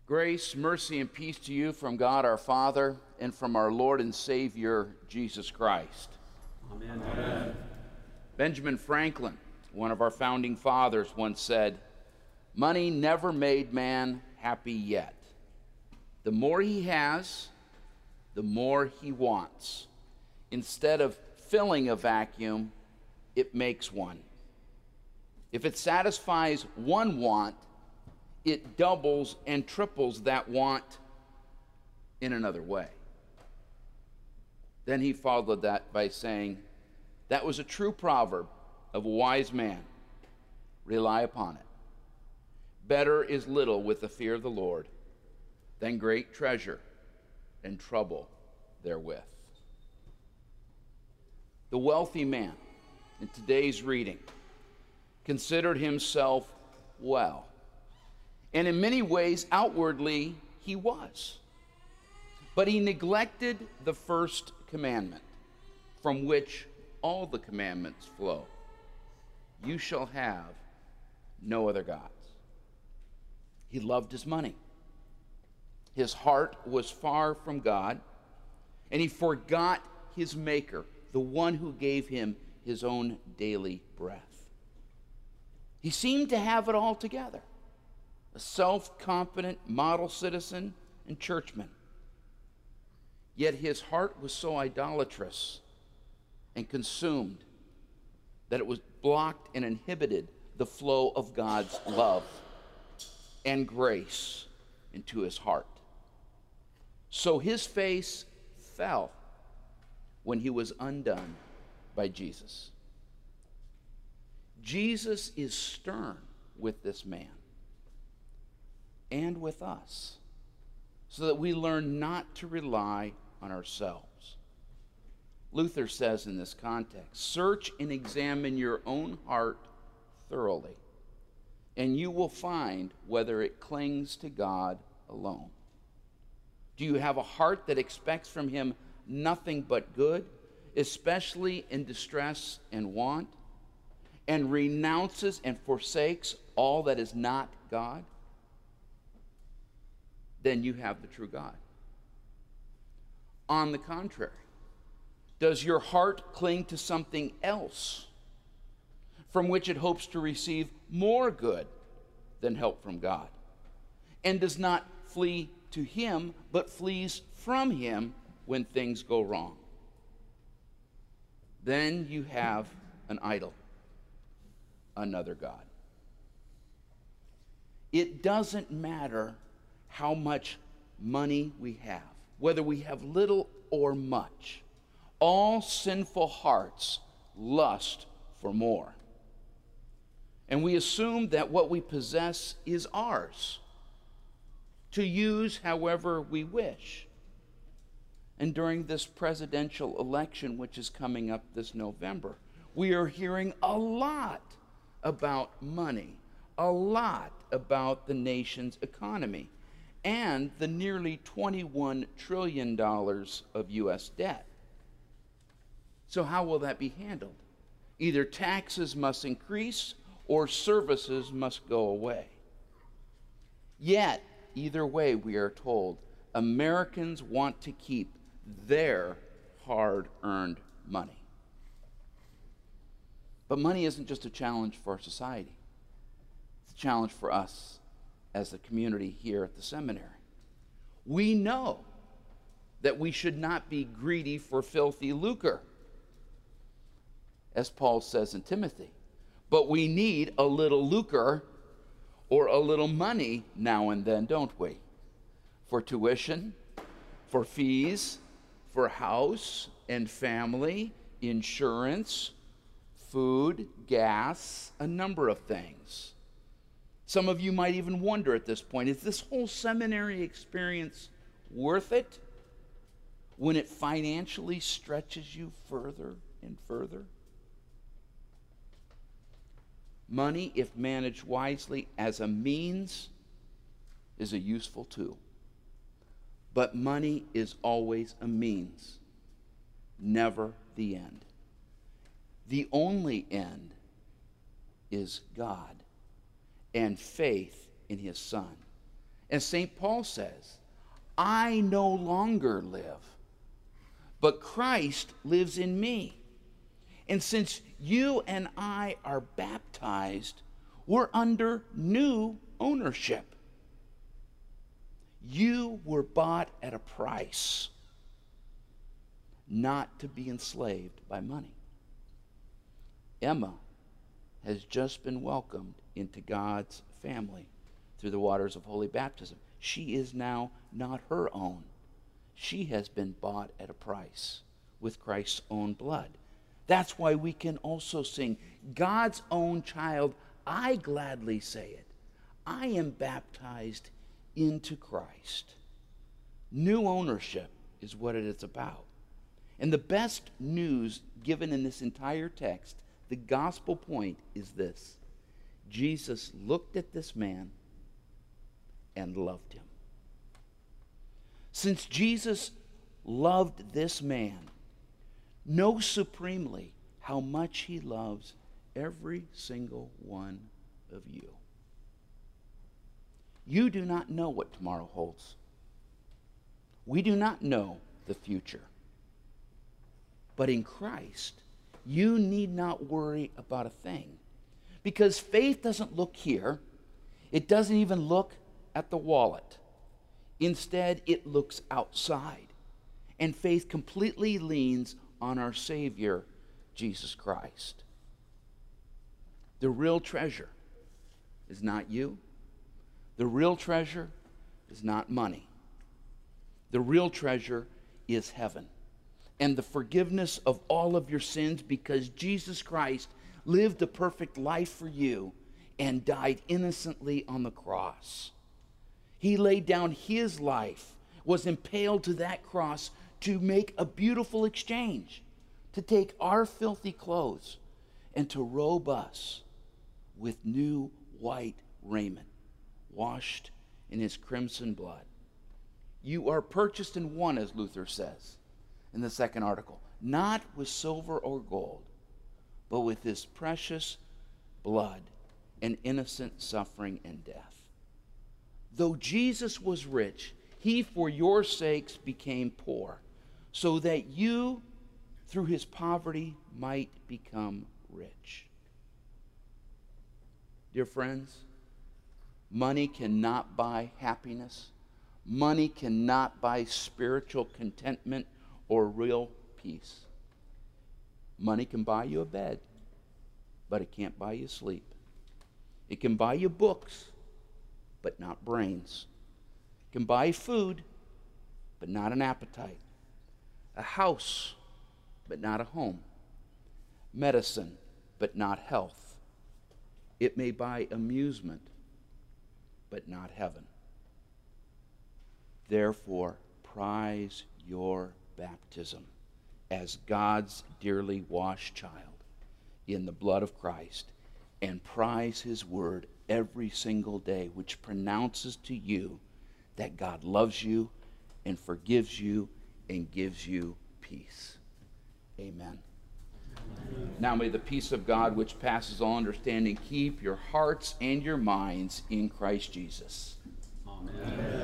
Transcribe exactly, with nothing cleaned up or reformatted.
Grace, mercy, and peace to you from God our Father and from our Lord and Savior, Jesus Christ. Amen. Amen. Benjamin Franklin, one of our founding fathers, once said, "Money never made man happy yet. The more he has, the more he wants. Instead of filling a vacuum, it makes one. If it satisfies one want, it doubles and triples that want in another way." Then he followed that by saying, "That was a true proverb of a wise man. Rely upon it. Better is little with the fear of the Lord than great treasure and trouble therewith." The wealthy man in today's reading considered himself well. And in many ways, outwardly, he was. But he neglected the first commandment, from which all the commandments flow. You shall have no other gods. He loved his money. His heart was far from God, and he forgot his Maker, the one who gave him his own daily breath. He seemed to have it all together. A self-confident model citizen and churchman. Yet his heart was so idolatrous and consumed that it was blocked and inhibited the flow of God's love and grace into his heart. So his face fell when he was undone by Jesus. Jesus is stern with this man and with us, so that we learn not to rely on ourselves. Luther says in this context, "Search and examine your own heart thoroughly, and you will find whether it clings to God alone. Do you have a heart that expects from him nothing but good, especially in distress and want, and renounces and forsakes all that is not God? Then you have the true God. On the contrary, does your heart cling to something else from which it hopes to receive more good than help from God, and does not flee to him, but flees from him when things go wrong? Then you have an idol, another God." It doesn't matter how much money we have, whether we have little or much. All sinful hearts lust for more. And we assume that what we possess is ours, to use however we wish. And during this presidential election, which is coming up this November, we are hearing a lot about money, a lot about the nation's economy, and the nearly twenty-one trillion dollars of U S debt. So how will that be handled? Either taxes must increase or services must go away. Yet, either way, we are told, Americans want to keep their hard-earned money. But money isn't just a challenge for our society. It's a challenge for us as the community here at the seminary. We know that we should not be greedy for filthy lucre, as Paul says in Timothy, but we need a little lucre or a little money now and then, don't we? For tuition, for fees, for house and family, insurance, food, gas, a number of things. Some of you might even wonder at this point, is this whole seminary experience worth it when it financially stretches you further and further? Money, if managed wisely as a means, is a useful tool. But money is always a means, never the end. The only end is God and faith in his Son. And Saint Paul says, I no longer live, but Christ lives in me. And since you and I are baptized, we're under new ownership. You were bought at a price, not to be enslaved by money. Emma has just been welcomed into God's family through the waters of holy baptism. She is now not her own. She has been bought at a price with Christ's own blood. That's why we can also sing, God's own child, I gladly say it. I am baptized into Christ. New ownership is what it is about. And the best news given in this entire text, the gospel point, is this. Jesus looked at this man and loved him. Since Jesus loved this man, know supremely how much he loves every single one of you. You do not know what tomorrow holds. We do not know the future. But in Christ, you need not worry about a thing. Because faith doesn't look here. It doesn't even look at the wallet. Instead, it looks outside. And faith completely leans on our Savior, Jesus Christ. The real treasure is not you. The real treasure is not money. The real treasure is heaven and the forgiveness of all of your sins, because Jesus Christ lived a perfect life for you and died innocently on the cross. He laid down his life, was impaled to that cross to make a beautiful exchange, to take our filthy clothes and to robe us with new white raiment, washed in his crimson blood. You are purchased and won, as Luther says in the second article, not with silver or gold, but with his precious blood and innocent suffering and death. Though Jesus was rich, he for your sakes became poor, so that you, through his poverty, might become rich. Dear friends, money cannot buy happiness. Money cannot buy spiritual contentment or real peace. Money can buy you a bed, but it can't buy you sleep. It can buy you books, but not brains. It can buy food, but not an appetite. A house, but not a home. Medicine, but not health. It may buy amusement, but not heaven. Therefore, prize your baptism as God's dearly washed child in the blood of Christ, and prize his word every single day, which pronounces to you that God loves you and forgives you and gives you peace. Amen. Amen. Now may the peace of God, which passes all understanding, keep your hearts and your minds in Christ Jesus. Amen.